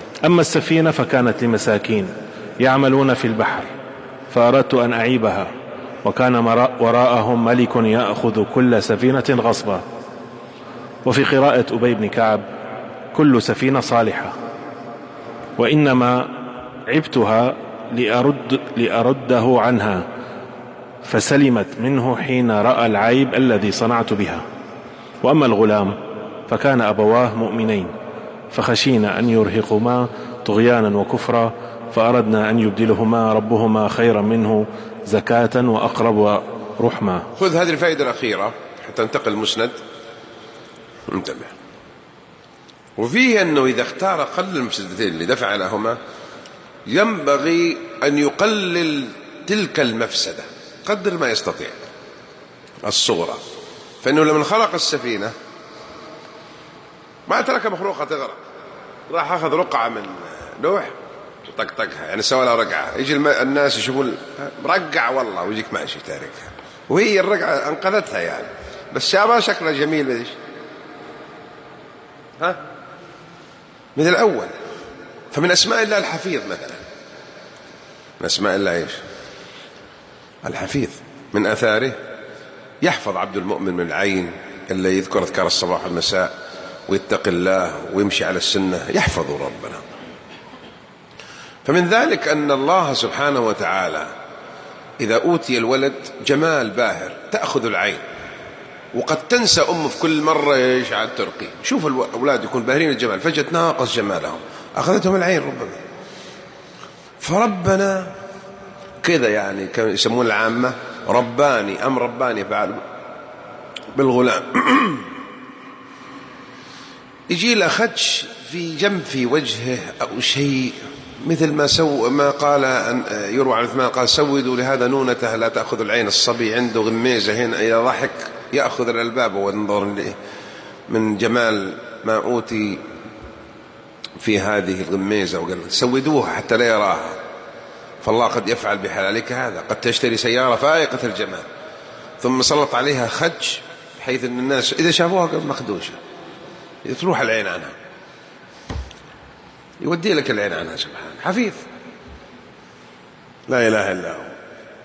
أما السفينة فكانت لمساكين يعملون في البحر، فأردت أن أعيبها، وكان وراءهم ملك يأخذ كل سفينة غصبا. وفي قراءة أبي بن كعب: كل سفينة صالحة، وإنما عبتها لأرده عنها، فسلمت منه حين رأى العيب الذي صنعت بها. وأما الغلام فكان أبواه مؤمنين، فخشينا أن يرهقهما طغيانا وكفرا، فأردنا أن يبدلهما ربهما خيرا منه زكاة وأقرب رحما. خذ هذه الفائدة الأخيرة حتى ننتقل المسند. انتبه. وفيه أنه إذا اختار أقل المفسدتين اللي دفع لهما ينبغي أن يقلل تلك المفسدة قدر ما يستطيع الصغرى، فإنه لمن خلق السفينة ما ترك مخلوقة تغرق، راح أخذ رقعة من لوح وطقطقها، يعني سوى لها رقعة، يجي الناس يشوفون رقع والله ويجيك ماشي تاركها، وهي الرقعة أنقذتها يعني، بس شابها شكلها جميل بديش مثل الأول. فمن أسماء الله الحفيظ مثلا، من أسماء الله إيش؟ الحفيظ. من أثاره يحفظ عبد المؤمن من العين، اللي يذكر أذكار الصباح والمساء ويتقي الله ويمشي على السنة يحفظ ربنا. فمن ذلك أن الله سبحانه وتعالى إذا أوتي الولد جمال باهر تأخذ العين، وقد تنسى أمه في كل مرة إيش عاد ترقي. شوف الأولاد يكون باهرين الجمال، فجأة ناقص جمالهم أخذتهم العين ربما. فربنا كذا يعني يسمون العامة رباني، أم رباني فعل بالغلام. يجي له خدش في جنب في وجهه أو شيء، مثل ما قال يروى عن عثمان قال: سودوا لهذا نونته لا تأخذ العين. الصبي عنده غميزة هنا، إذا ضحك يأخذ الألباب وينظر له من جمال ما أوتي في هذه الغميزة، وقال: سودوها حتى لا يراها. فالله قد يفعل بحلالك هذا، قد تشتري سيارة فائقة الجمال ثم سلط عليها خدش بحيث أن الناس إذا شافوها قال مخدوشة، إذا تروح العين عنها يودي لك العين عنها. سبحانه حفيظ لا إله إلا هو.